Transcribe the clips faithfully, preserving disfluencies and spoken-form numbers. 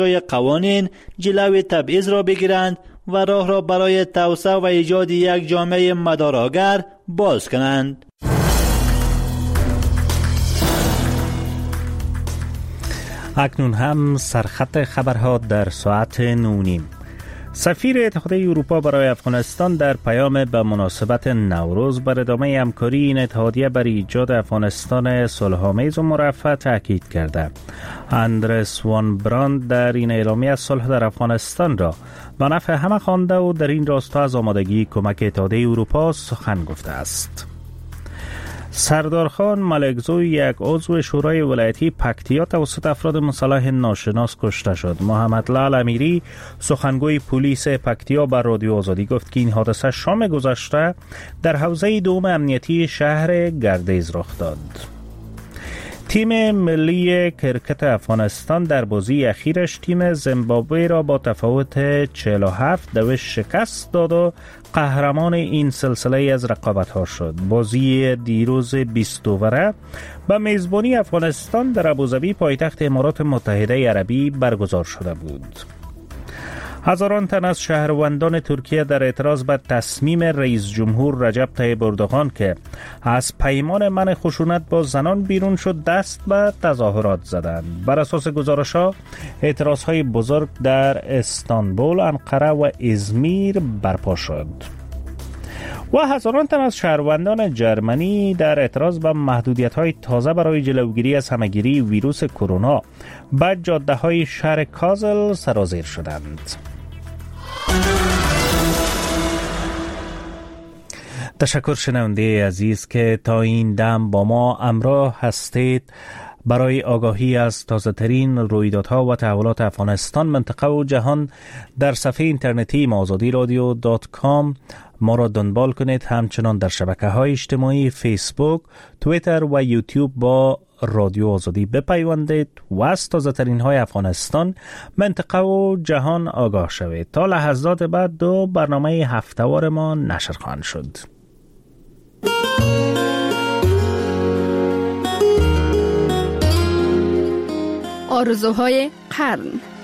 قوانین جلوی تبعیض را بگیرند و راه را برای توسعه و ایجاد یک جامعه مدارآگر باز کنند. اکنون هم سرخط خبرها در ساعت نونیم. سفیر اتحادیه اروپا برای افغانستان در پیام به مناسبت نوروز بر ادامه همکاری این اتحادیه بر ایجاد افغانستان صلح‌آمیز و مرفه تاکید کرده. اندرس وان براند در این اعلامیه صلح در افغانستان را به نفع همه خوانده و در این راستا از آمادگی کمک اتحادیه اروپا سخن گفته است. سردارخان ملکزوی، یک عضو شورای ولایتی پکتیا، توسط افراد مسلح ناشناس کشته شد. محمد لال امیری، سخنگوی پلیس پکتیا، بر رادیو آزادی گفت که این حادثه شام گذشته در حوزه دوم امنیتی شهر گردیز رخ داد. تیم ملی کرکت افغانستان در بازی اخیرش تیم زیمبابوه را با تفاوت چهل و هفت دوش شکست داد و قهرمان این سلسله از رقابت‌ها شد. بازی دیروز بیست اووره به میزبانی افغانستان در ابوظبی پایتخت امارات متحده عربی برگزار شده بود. هزاران تن از شهروندان ترکیه در اعتراض به تصمیم رئیس جمهور رجب طیب اردوغان که از پیمان منع خشونت با زنان بیرون شد دست به تظاهرات زدند. بر اساس گزارش‌ها اعتراضهای بزرگ در استانبول، انقره و ازمیر برپا شد. و هزاران تن از شهروندان جرمنی در اعتراض به محدودیت‌های تازه برای جلوگیری از همه‌گیری ویروس کرونا به جاده‌های شهر کازل سرازیر شدند. تشکر شنونده عزیز که تا این دم با ما همراه هستید. برای آگاهی از تازه ترین رویدادها و تحولات افغانستان، منطقه و جهان در صفحه اینترنتی ما آزادی رادیو دات کام ما را دنبال کنید. همچنان در شبکه‌های اجتماعی فیسبوک، توییتر و یوتیوب با رادیو آزادی بپیوندید و از تازه ترین های افغانستان، منطقه و جهان آگاه شوید. تا لحظات بعد دو برنامه هفته‌وار ما نشر خواهد شد. آرزوهای قرن.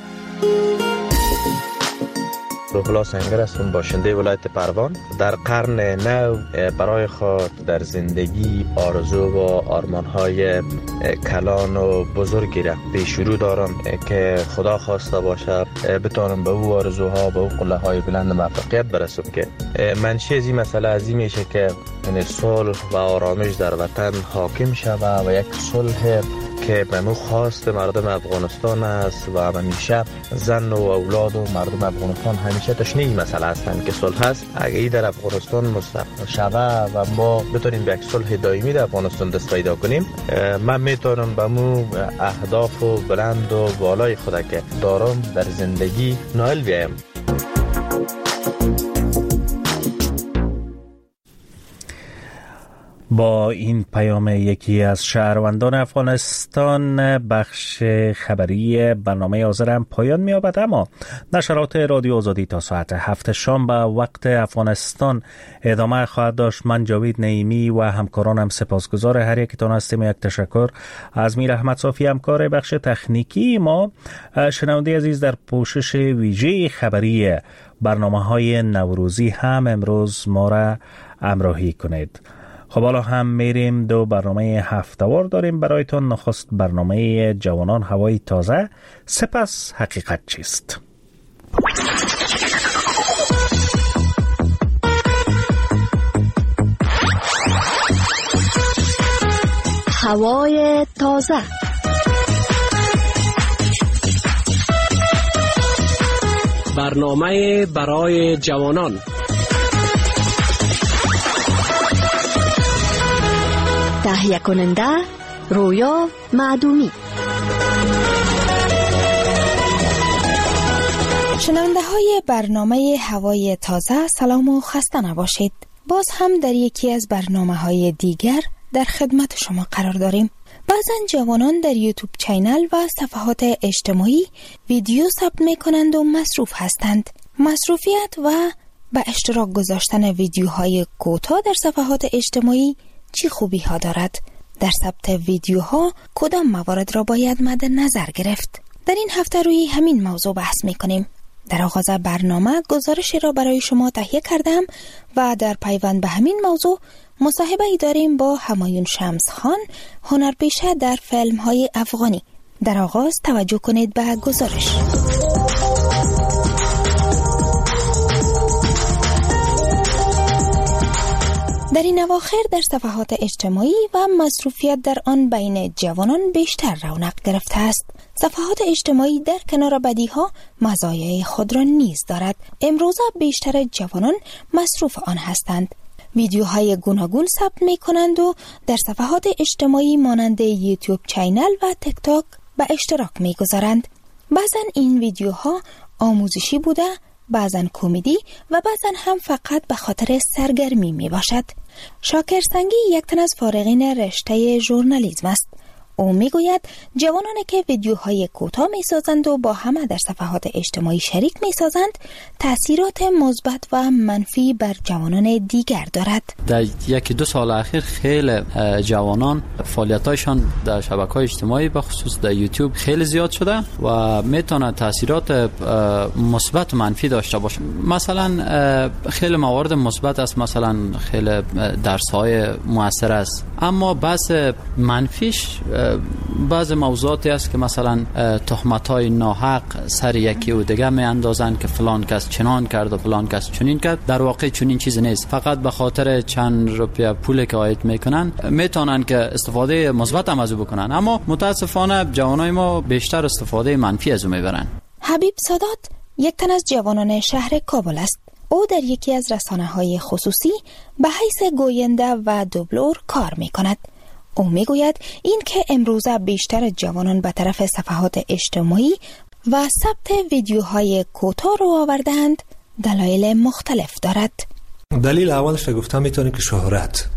روح الله سنگر هستم، باشنده ولایت پروان. در قرن نو برای خود در زندگی آرزو و آرمان‌های کلان و بزرگی را پیش رو دارم که خدا خواسته باشه بتونم به او آرزوها، به او قله‌های بلند موفقیت برسم. که منشأ این مسئله از این میشه که یعنی صلح و آرامش در وطن حاکم شود و یک صلح که به مو خواست مردم افغانستان است و همیشه زن و اولاد و مردم افغانستان همیشه تشنه این مسئله هستند که صلح است. اگه ای در افغانستان مستقر شود و ما بتونیم به یک صلح دائمی در افغانستان دست پیدا کنیم، من میتونم به مو اهداف و بلند و بالای خود که دارم در زندگی نائل بیایم. با این پیام یکی از شهروندان افغانستان بخش خبری برنامه حاضرم پایان می‌یابد، اما نشرات رادیو آزادی تا ساعت هفت شام به وقت افغانستان ادامه خواهد داشت. من جاوید نعیمی و همکارانم سپاسگزار هر یکتان هستیم. یک تشکر از میر احمد صافی همکار بخش تکنیکی ما. شنونده عزیز، در پوشش ویژه خبری برنامه‌های نوروزی هم امروز ما را همراهی کنید. خب حالا هم میریم دو برنامه هفته‌وار داریم برایتون. نخست برنامه جوانان هوای تازه، سپس حقیقت چیست. هوای تازه. برنامه برای جوانان. تهیه کننده رویا معدومی. شنونده های برنامه هوای تازه، سلام و خسته نباشید. باز هم در یکی از برنامه های دیگر در خدمت شما قرار داریم. بعضن جوانان در یوتیوب چینل و صفحات اجتماعی ویدیو ثبت می کنند و مصروف هستند. مصروفیت و به اشتراک گذاشتن ویدیوهای کوتاه در صفحات اجتماعی چی خوبی ها دارد؟ در ثبت ویدیوها کدام موارد را باید مد نظر گرفت؟ در این هفته روی همین موضوع بحث میکنیم. در آغاز برنامه گزارشی را برای شما تهیه کردم و در پیوند به همین موضوع مصاحبه ای داریم با همایون شمس خان، هنرپیشه در فیلم های افغانی. در آغاز توجه کنید به گزارش. در این اواخر در صفحات اجتماعی و مصروفیت در آن بین جوانان بیشتر رونق گرفته است. صفحات اجتماعی در کنار بدیها مزایای خود را نیز دارد. امروزه بیشتر جوانان مصروف آن هستند. ویدیوهای گوناگون ثبت می کنند و در صفحات اجتماعی مانند یوتیوب چینل و تیک تاک به اشتراک می گذارند. بعضن این ویدیوها آموزشی بوده، بعضن کمدی و بعضن هم فقط به خاطر سرگرمی می باشد. شاکر سنگی یک تن از فارغین رشته ژورنالیسم است. او میگوید جوانانی که ویدیوهای کوتاه میسازند و با همه در صفحات اجتماعی شریک میسازند تأثیرات مثبت و منفی بر جوانان دیگر دارد. در یکی دو سال اخیر خیلی جوانان فعالیتایشان در شبکه‌های اجتماعی به خصوص در یوتیوب خیلی زیاد شده و میتونه تأثیرات مثبت و منفی داشته باشه. مثلا خیلی موارد مثبت است، مثلا خیلی درس‌های موثر است، اما بحث منفیش بعض موضوعاتی است که مثلا تهمت‌های ناحق سر یکی و دیگه می اندازند که فلان کس چنان کرد و فلان کس چنین کرد. در واقع چنین چیزی نیست، فقط به خاطر چند روپیه پولی که عاید میکنن میتونن که استفاده مثبت هم از او بکنن، اما متاسفانه جوانای ما بیشتر استفاده منفی از او میبرن. حبیب سادات یک تن از جوانان شهر کابل است. او در یکی از رسانه‌های خصوصی به حیث گوینده و دوبلور کار میکند. او میگوید این که امروزه بیشتر جوانان به طرف صفحات اجتماعی و ثبت ویدیوهای کوتاه رو آوردند دلایل مختلف دارد. دلیل اولش گفتم میتونه که شهرت.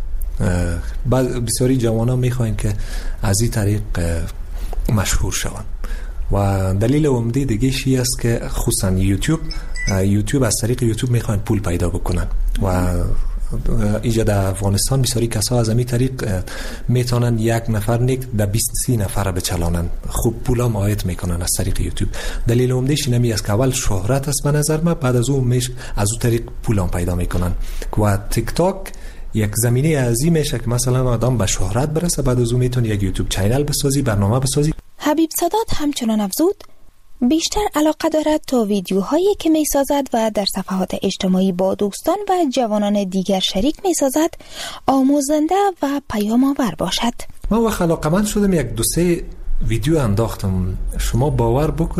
بسیاری جوانان میخواین که از این طریق مشهور شوند و دلیل عمده دیگه شی است که خصوصا یوتیوب یوتیوب از طریق یوتیوب میخواین پول پیدا بکنن و اینجا در افغانستان بسیاری کسا از همین طریق میتونن یک نفر نیک در بیست سی نفر بچلانن، خوب پولا عاید میکنن از طریق یوتیوب. دلیل عمدهش اینمی است که اول شهرت است به نظر من، بعد از اون میش از اون طریق پولا پیدا میکنن و تیک تاک یک زمینه عظیم میشه که مثلا آدم به شهرت برسه، بعد از اون میتونه یک یوتیوب چینل بسازی، برنامه بسازی. حبیب سادات همچنان افزود بیشتر علاقه دارد تا ویدیوهایی که می سازد و در صفحات اجتماعی با دوستان و جوانان دیگر شریک می سازد آموزنده و پیام آور باشد. من وقت علاقمند شدم یک دو سه ویدیو انداختم، شما باور بکنید